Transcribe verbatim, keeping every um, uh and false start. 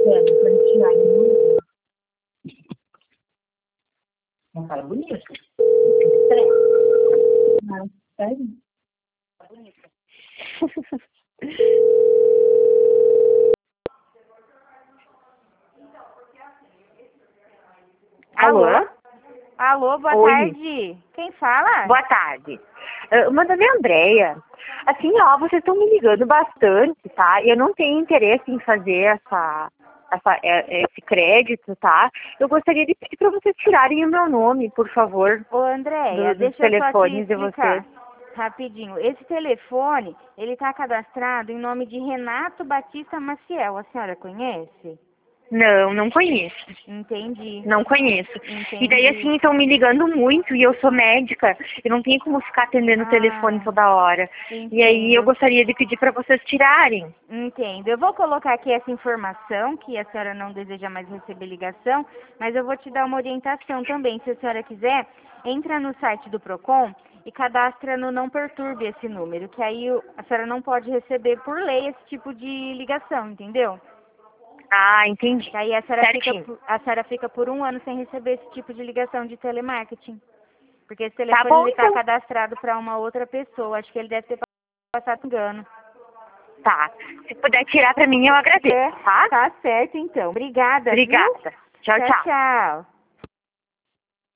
Dani, pra ele tirar ele. Não fala bonito. Não, sério? Tá bonito. Alô? Alô? Alô, boa Oi. tarde. Quem fala? Boa tarde. Uh, meu nome é Andréia. Assim, ó, vocês estão me ligando bastante, tá? Eu não tenho interesse em fazer essa, essa, é, esse crédito, tá? Eu gostaria de pedir para vocês tirarem o meu nome, por favor, Ô, Andréia, do- dos deixa eu só te telefones de explicar vocês. rapidinho. Esse telefone, ele tá cadastrado em nome de Renato Batista Maciel. A senhora conhece? Não, não conheço. Entendi. Não conheço. E daí, Entendi. assim, estão me ligando muito e eu sou médica. Eu não tenho como ficar atendendo o telefone Ah, toda hora. E aí eu entendo. gostaria de pedir para vocês tirarem. Entendo. Eu vou colocar aqui essa informação, que a senhora não deseja mais receber ligação, mas eu vou te dar uma orientação também. Se a senhora quiser, entra no site do Procon e cadastra no Não Perturbe esse número, que aí o- a senhora não pode receber por lei esse tipo de ligação, entendeu? Ah, entendi. Que aí a senhora, fica, Certinho. por- a senhora fica por um ano sem receber esse tipo de ligação de telemarketing. Porque esse Tá telefone bom, está então. cadastrado para uma outra pessoa. Acho que ele deve ter passado engano. Tá. Se puder tirar pra mim, eu agradeço, tá? Tá certo, então. Obrigada, viu? Obrigada. Tchau, Tchau, tchau. tchau.